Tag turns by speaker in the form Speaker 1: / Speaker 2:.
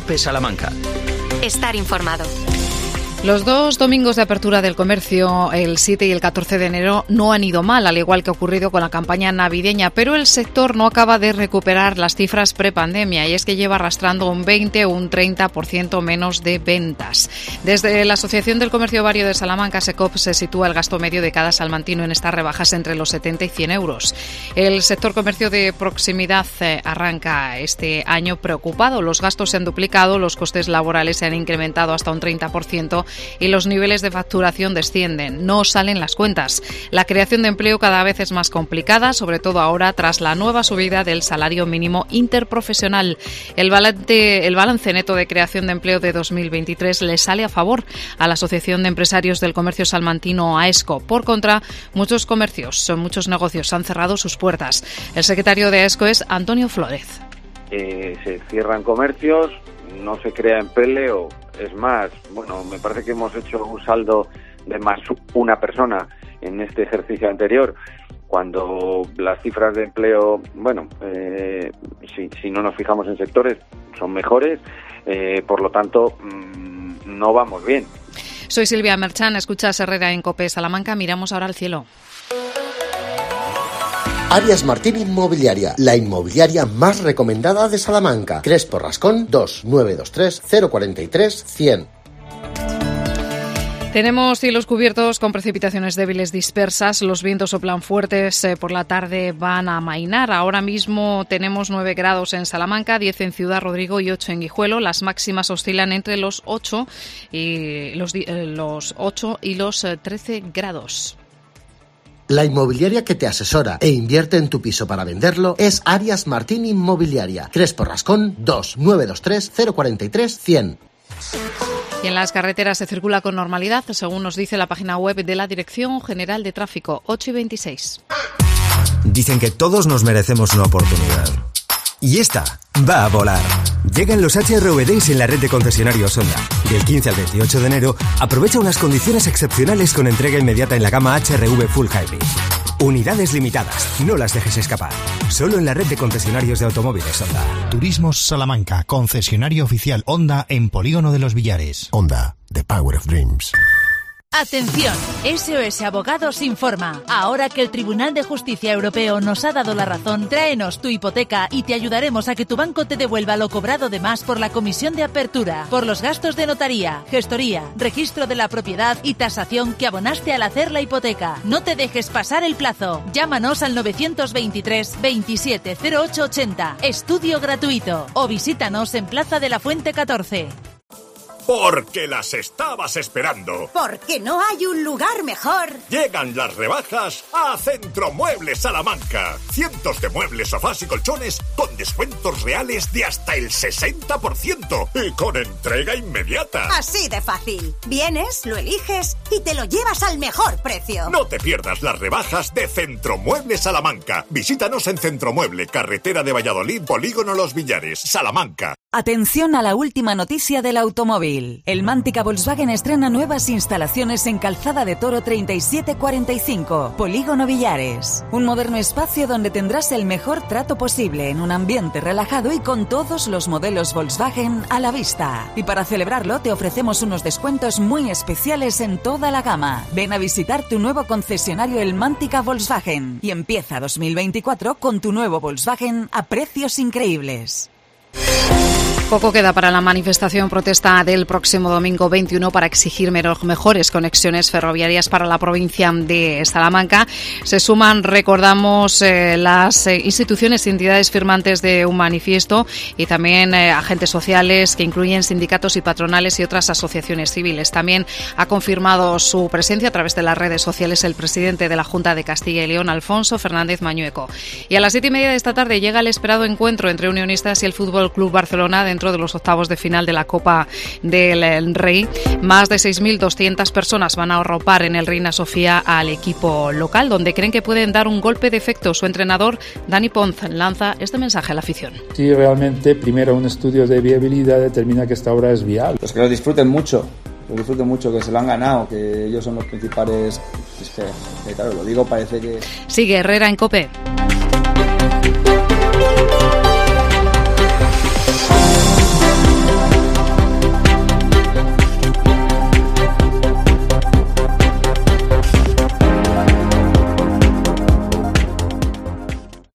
Speaker 1: COPE Salamanca.
Speaker 2: Estar informado.
Speaker 3: Los 2 domingos de apertura del comercio, el 7 y el 14 de enero, no han ido mal, al igual que ha ocurrido con la campaña navideña, pero el sector no acaba de recuperar las cifras prepandemia y es que lleva arrastrando un 20 o un 30% menos de ventas. Desde la Asociación del Comercio Vario de Salamanca, SECOP, se sitúa el gasto medio de cada salmantino en estas rebajas entre los 70 y 100 euros. El sector comercio de proximidad arranca este año preocupado. Los gastos se han duplicado, los costes laborales se han incrementado hasta un 30%, y los niveles de facturación descienden. No salen las cuentas. La creación de empleo cada vez es más complicada, sobre todo ahora tras la nueva subida del salario mínimo interprofesional. El balance neto de creación de empleo de 2023 le sale a favor a la Asociación de Empresarios del Comercio Salmantino, AESCO. Por contra, muchos negocios han cerrado sus puertas. El secretario de AESCO es Antonio Flórez.
Speaker 4: Se cierran comercios, no se crea empleo. Es más, me parece que hemos hecho un saldo de más una persona en este ejercicio anterior, cuando las cifras de empleo, si no nos fijamos en sectores, son mejores, por lo tanto, no vamos bien.
Speaker 3: Soy Silvia Merchan, escuchas Herrera en COPE Salamanca, miramos ahora al cielo.
Speaker 5: Arias Martín Inmobiliaria, la inmobiliaria más recomendada de Salamanca. Crespo Rascón 2923 043 100.
Speaker 3: Tenemos cielos cubiertos con precipitaciones débiles dispersas. Los vientos soplan fuertes, por la tarde van a amainar. Ahora mismo tenemos 9 grados en Salamanca, 10 en Ciudad Rodrigo y 8 en Guijuelo. Las máximas oscilan entre los 8 y los 13 grados.
Speaker 5: La inmobiliaria que te asesora e invierte en tu piso para venderlo es Arias Martín Inmobiliaria. Crespo Rascón 2923 043 100.
Speaker 3: Y en las carreteras se circula con normalidad, según nos dice la página web de la Dirección General de Tráfico, 8 y 26.
Speaker 6: Dicen que todos nos merecemos una oportunidad. Y esta va a volar. Llegan los HRV Days en la red de concesionarios Honda. Del 15 al 28 de enero, aprovecha unas condiciones excepcionales con entrega inmediata en la gama HRV Full Hybrid. Unidades limitadas, no las dejes escapar. Solo en la red de concesionarios de automóviles Honda.
Speaker 7: Turismos Salamanca, concesionario oficial Honda en Polígono de los Villares.
Speaker 5: Honda, the power of dreams.
Speaker 8: Atención, SOS Abogados informa. Ahora que el Tribunal de Justicia Europeo nos ha dado la razón, tráenos tu hipoteca y te ayudaremos a que tu banco te devuelva lo cobrado de más por la comisión de apertura, por los gastos de notaría, gestoría, registro de la propiedad y tasación que abonaste al hacer la hipoteca. No te dejes pasar el plazo. Llámanos al 923 27 08 80. Estudio gratuito. O visítanos en Plaza de la Fuente 14.
Speaker 9: Porque las estabas esperando.
Speaker 10: Porque no hay un lugar mejor.
Speaker 9: Llegan las rebajas a Centromuebles Salamanca. Cientos de muebles, sofás y colchones con descuentos reales de hasta el 60% y con entrega inmediata.
Speaker 10: Así de fácil. Vienes, lo eliges y te lo llevas al mejor precio.
Speaker 9: No te pierdas las rebajas de Centromuebles Salamanca. Visítanos en Centromueble, carretera de Valladolid, Polígono Los Villares, Salamanca.
Speaker 11: Atención a la última noticia del automóvil. El Mántica Volkswagen estrena nuevas instalaciones en Calzada de Toro 3745, Polígono Villares. Un moderno espacio donde tendrás el mejor trato posible en un ambiente relajado y con todos los modelos Volkswagen a la vista. Y para celebrarlo te ofrecemos unos descuentos muy especiales en toda la gama. Ven a visitar tu nuevo concesionario El Mántica Volkswagen y empieza 2024 con tu nuevo Volkswagen a precios increíbles.
Speaker 3: Poco queda para la manifestación protesta del próximo domingo 21 para exigir mejores conexiones ferroviarias para la provincia de Salamanca. Se suman, recordamos, las instituciones y entidades firmantes de un manifiesto y también agentes sociales que incluyen sindicatos y patronales y otras asociaciones civiles. También ha confirmado su presencia a través de las redes sociales el presidente de la Junta de Castilla y León, Alfonso Fernández Mañueco. Y a las 7:30 de esta tarde llega el esperado encuentro entre Unionistas y el Fútbol Club Barcelona dentro de los octavos de final de la Copa del Rey. Más de 6.200 personas van a arropar en el Reina Sofía al equipo local, donde creen que pueden dar un golpe de efecto. Su entrenador, Dani Ponz, lanza este mensaje a la afición.
Speaker 12: Si realmente primero un estudio de viabilidad determina que esta obra es viable.
Speaker 13: Pues que lo disfruten mucho, que se lo han ganado, que ellos son los principales. Es que claro, lo digo, parece que...
Speaker 3: Sigue Herrera en COPE.